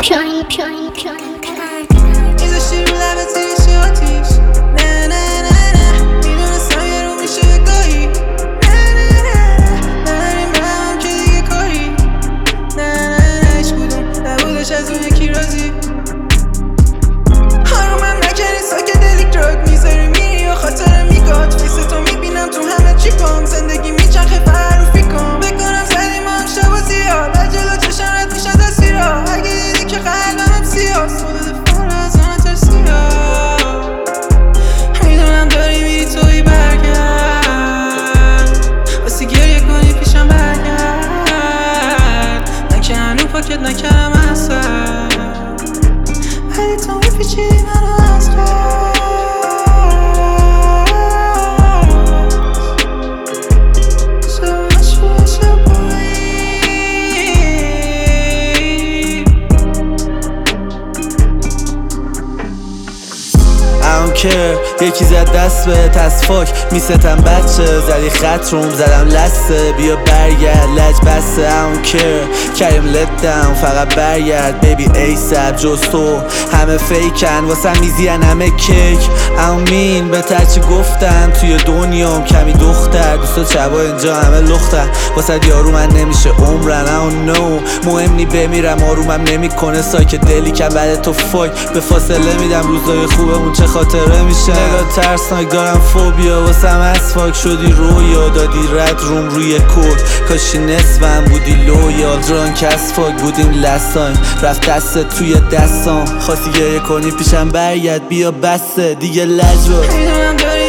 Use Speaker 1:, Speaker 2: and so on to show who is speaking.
Speaker 1: میذاشتی رو لبت زیرش آتیش نه نه نه نه میدونستم یه رو میشه بگاهی نه نه نه نریم به هم که دیگه کاری نه نه نه هیچ کدوم نبودش از اون یکی راضی آرومم نکردی ساکت دلیک دراگ میذاری میری و خاطر میگاد فیستو میبینم تو همه چیپام زندگی میچرخه فروفی کن بکنم زدیم هم شب و زیاد در جلو چشم رد میشه تصویرها اگه دیدی که قلبم سیاست خودت فر از آن ترسیاد میدونم داری میری توی برگرد واسه گریه کنی پیشم برگرد من که هنو پاکت نکردم اصلا ولی تو میپیچیدی منو از قلب
Speaker 2: یکی زد دست به تصفاک میستم بچه زدی خط روم زدم لسته بیا برگرد لج بسته I don't care کریم let down فقط برگرد بیبی ایساب جز تو همه فیکن واسه میزین همه کیک I don't mean به ترچی گفتم توی دنیام کمی دختر دوستا چبا اینجا همه لختن واسه یارو من نمیشه عمرن I don't know مهم نی بمیرم آرومم نمیکنه سایک دلی که بعد تو فاک به فاصله میدم روزای خوبمون چه خاطره میشه نگاه ترسناک دارم فوبیا واسم اسفاک شدی رویا دادی رد روم روی کود کاشی نصفم بودی لویال درانک از فاک بودیم لستایم رفت دست توی دستام خواستی گریه کنی پیشم برگرد بیا بسته دیگه لجبار
Speaker 1: میدونم داری